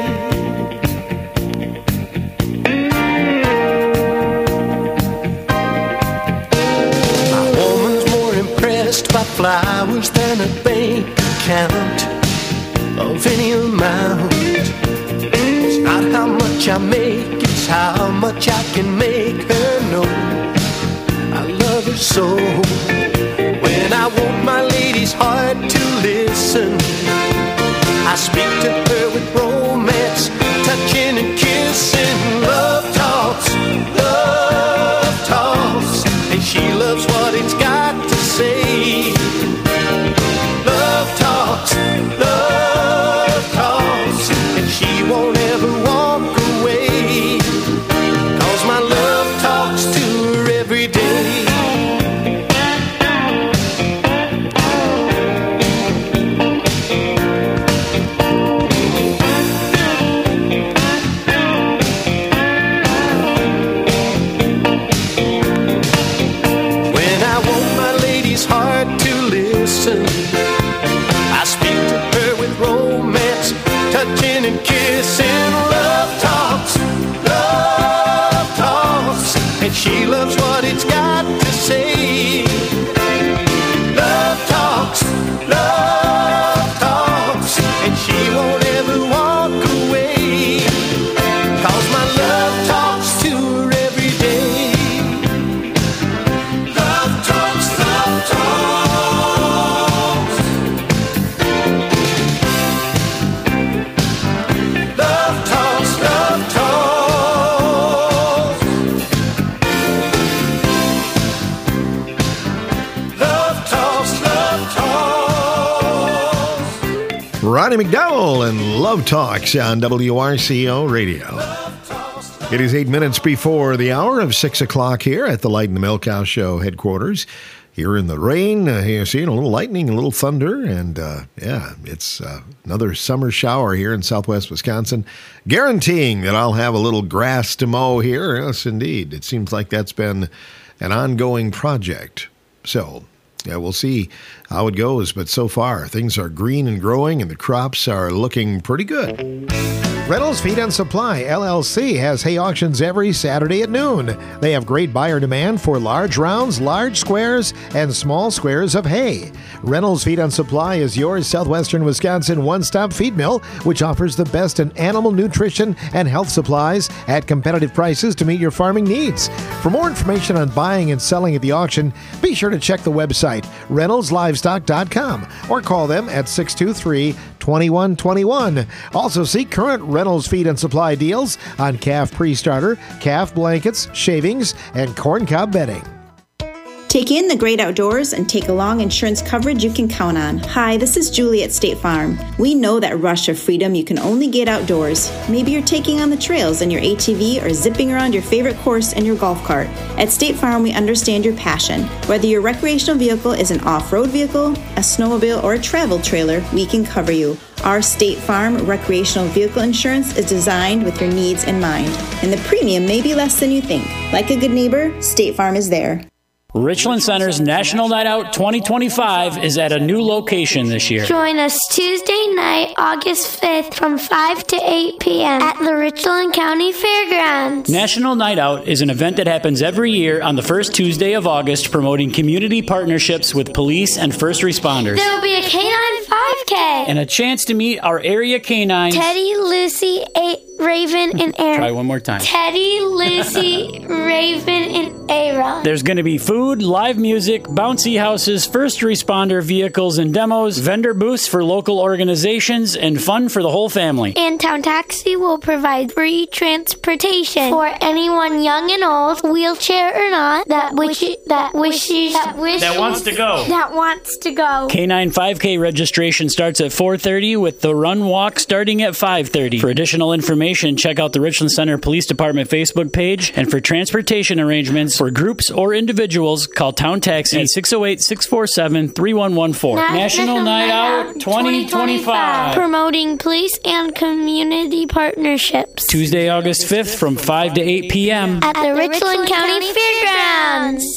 My woman's more impressed by flowers than a bank account of any amount. It's not how much I make, it's how much I can make her know I love her so. When I want my lady's heart to listen, I speak to her with romance, touching and kissing. Love talks, and she loves what it's got to say. Love talks, and she won't ever walk away, 'cause my love talks to her every day. When I want my lady's heart to listen, I speak to her with romance, touching and kissing. Love talks, and she loves what it's got to say. Love talks, and she won't ever walk away, 'cause my love talks to her every day. Love talks, Love talks, Ronnie McDowell and Love Talks on WRCO Radio. It is 8 minutes before the hour of 6 o'clock here at the Light in the Milk House Show headquarters. Here in the rain, you're seeing a little lightning, a little thunder, and it's another summer shower here in southwest Wisconsin, guaranteeing that I'll have a little grass to mow here. Yes, indeed. It seems like that's been an ongoing project. So, yeah, we'll see how it goes, but so far, things are green and growing, and the crops are looking pretty good. Reynolds Feed and Supply, LLC, has hay auctions every Saturday at noon. They have great buyer demand for large rounds, large squares, and small squares of hay. Reynolds Feed and Supply is your southwestern Wisconsin one-stop feed mill, which offers the best in animal nutrition and health supplies at competitive prices to meet your farming needs. For more information on buying and selling at the auction, be sure to check the website, reynoldslivestock.com, or call them at 623-2121. Also see current Reynolds Feed and Supply deals on calf pre-starter, calf blankets, shavings, and corncob bedding. Take in the great outdoors and take along insurance coverage you can count on. Hi, this is Julie at State Farm. We know that rush of freedom you can only get outdoors. Maybe you're taking on the trails in your ATV or zipping around your favorite course in your golf cart. At State Farm, we understand your passion. Whether your recreational vehicle is an off-road vehicle, a snowmobile, or a travel trailer, we can cover you. Our State Farm recreational vehicle insurance is designed with your needs in mind, and the premium may be less than you think. Like a good neighbor, State Farm is there. Richland Center's National Night Out 2025 is at a new location this year. Join us Tuesday night, August 5th from 5 to 8 p.m. at the Richland County Fairgrounds. National Night Out is an event that happens every year on the first Tuesday of August, promoting community partnerships with police and first responders. There will be a canine 5K. And a chance to meet our area canines. Teddy, Lucy, Raven, and Aaron. Try one more time. Teddy, Lucy, Raven, and Aaron. There's going to be food, live music, bouncy houses, first responder vehicles and demos, vendor booths for local organizations, and fun for the whole family. And Town Taxi will provide free transportation for anyone young and old, wheelchair or not, that wants to go. K9 5K registration starts at 4:30 with the run walk starting at 5:30. For additional information, information, check out the Richland Center Police Department Facebook page. And for transportation arrangements for groups or individuals, call Town Taxi at 608-647-3114. National Night Out 2025. Promoting police and community partnerships. Tuesday, August 5th from 5 to 8 p.m. at the Richland County Fairgrounds.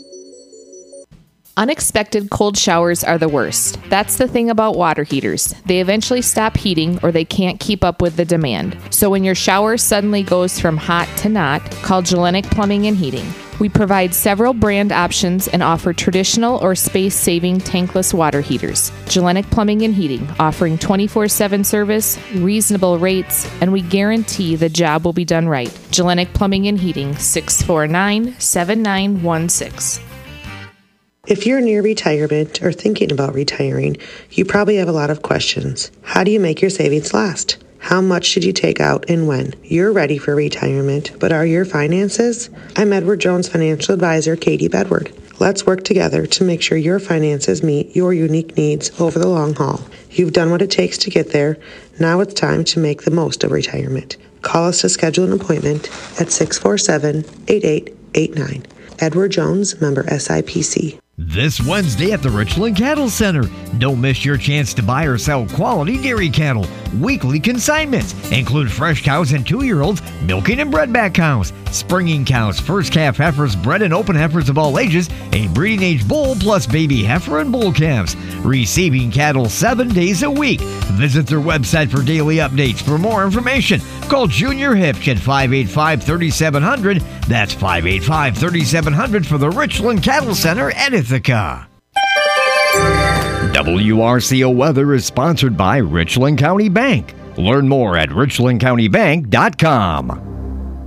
Unexpected cold showers are the worst. That's the thing about water heaters. They eventually stop heating or they can't keep up with the demand. So when your shower suddenly goes from hot to not, call Gellenic Plumbing and Heating. We provide several brand options and offer traditional or space-saving tankless water heaters. Gellenic Plumbing and Heating, offering 24/7 service, reasonable rates, and we guarantee the job will be done right. Gellenic Plumbing and Heating, 649-7916. If you're near retirement or thinking about retiring, you probably have a lot of questions. How do you make your savings last? How much should you take out and when? You're ready for retirement, but are your finances? I'm Edward Jones Financial Advisor Katie Bedward. Let's work together to make sure your finances meet your unique needs over the long haul. You've done what it takes to get there. Now it's time to make the most of retirement. Call us to schedule an appointment at 647-8889. Edward Jones, member SIPC. This Wednesday at the Richland Cattle Center. Don't miss your chance to buy or sell quality dairy cattle. Weekly consignments include fresh cows and 2-year-olds, milking and bredback cows, springing cows, first calf heifers, bred and open heifers of all ages, a breeding age bull plus baby heifer and bull calves. Receiving cattle 7 days a week. Visit their website for daily updates. For more information, call Junior Hipch at 585-3700. That's 585-3700 for the Richland Cattle Center at Ithaca. WRCO Weather is sponsored by Richland County Bank. Learn more at richlandcountybank.com.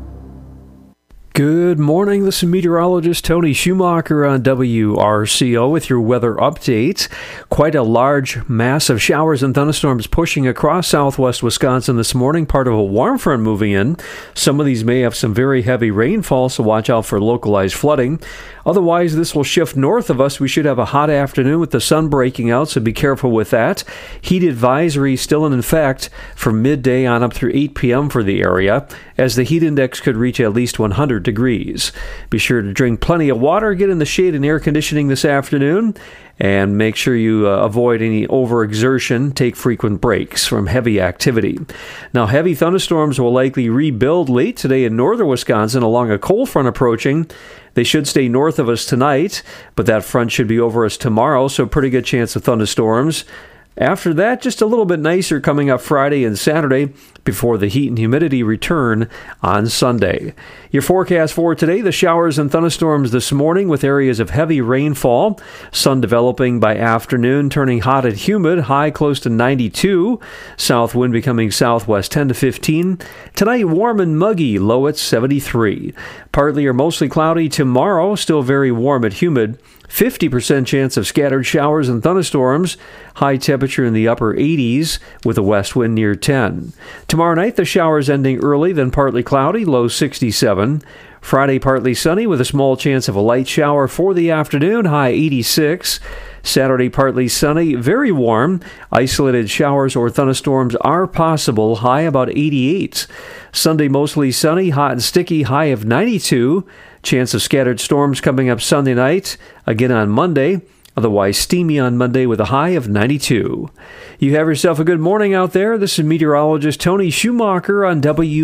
Good morning. This is meteorologist Tony Schumacher on WRCO with your weather update. Quite a large mass of showers and thunderstorms pushing across southwest Wisconsin this morning, part of a warm front moving in. Some of these may have some very heavy rainfall, so watch out for localized flooding. Otherwise, this will shift north of us. We should have a hot afternoon with the sun breaking out, so be careful with that. Heat advisory still in effect from midday on up through 8 p.m. for the area, as the heat index could reach at least 100 degrees. Be sure to drink plenty of water, get in the shade and air conditioning this afternoon, and make sure you avoid any overexertion. Take frequent breaks from heavy activity. Now, heavy thunderstorms will likely rebuild late today in northern Wisconsin along a cold front approaching. They should stay north of us tonight, but that front should be over us tomorrow, so pretty good chance of thunderstorms. After that, just a little bit nicer coming up Friday and Saturday before the heat and humidity return on Sunday. Your forecast for today, the showers and thunderstorms this morning with areas of heavy rainfall. Sun developing by afternoon, turning hot and humid, high close to 92. South wind becoming southwest 10 to 15. Tonight, warm and muggy, low at 73. Partly or mostly cloudy tomorrow, still very warm and humid. 50% chance of scattered showers and thunderstorms. High temperature in the upper 80s with a west wind near 10. Tomorrow night, the showers ending early, then partly cloudy, low 67. Friday, partly sunny with a small chance of a light shower for the afternoon, high 86. Saturday, partly sunny, very warm. Isolated showers or thunderstorms are possible, high about 88. Sunday, mostly sunny, hot and sticky, high of 92. Chance of scattered storms coming up Sunday night, again on Monday. Otherwise steamy on Monday with a high of 92. You have yourself a good morning out there. This is meteorologist Tony Schumacher on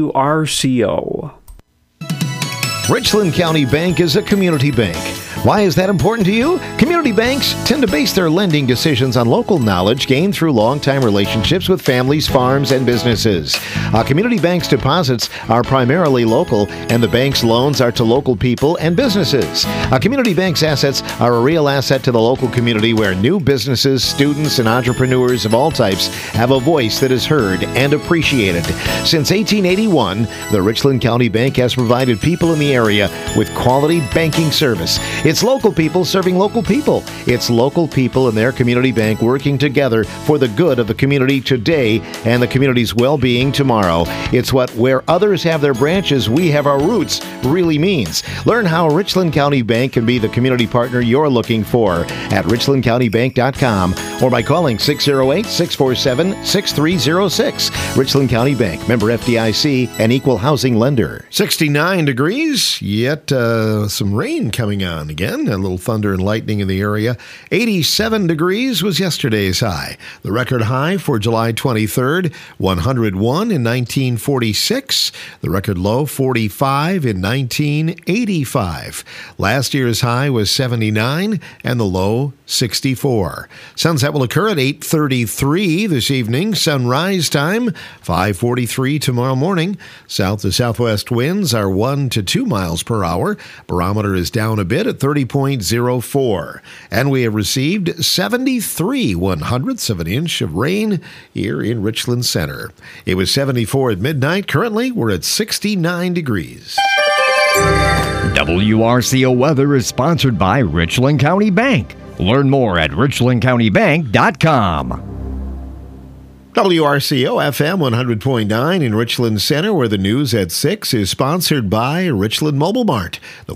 WRCO. Richland County Bank is a community bank. Why is that important to you? Community banks tend to base their lending decisions on local knowledge gained through long-time relationships with families, farms, and businesses. Community banks' deposits are primarily local, and the bank's loans are to local people and businesses. Community bank's assets are a real asset to the local community where new businesses, students, and entrepreneurs of all types have a voice that is heard and appreciated. Since 1881, the Richland County Bank has provided people in the area with quality banking service. It's It's local people serving local people. It's local people and their community bank working together for the good of the community today and the community's well-being tomorrow. It's what where others have their branches, we have our roots really means. Learn how Richland County Bank can be the community partner you're looking for at richlandcountybank.com or by calling 608-647-6306. Richland County Bank, member FDIC, and equal housing lender. 69 degrees, yet some rain coming on again. A little thunder and lightning in the area. 87 degrees was yesterday's high. The record high for July 23rd, 101 in 1946. The record low, 45 in 1985. Last year's high was 79 and the low, 64. Sunset will occur at 8:33 this evening. Sunrise time, 5:43 tomorrow morning. South to southwest winds are 1 to 2 miles per hour. Barometer is down a bit at 30.04. And we have received 73 100ths of an inch of rain here in Richland Center. It was 74 at midnight. Currently, we're at 69 degrees. WRCO weather is sponsored by Richland County Bank. Learn more at richlandcountybank.com. WRCO FM 100.9 in Richland Center, where the news at 6 is sponsored by Richland Mobile Mart. The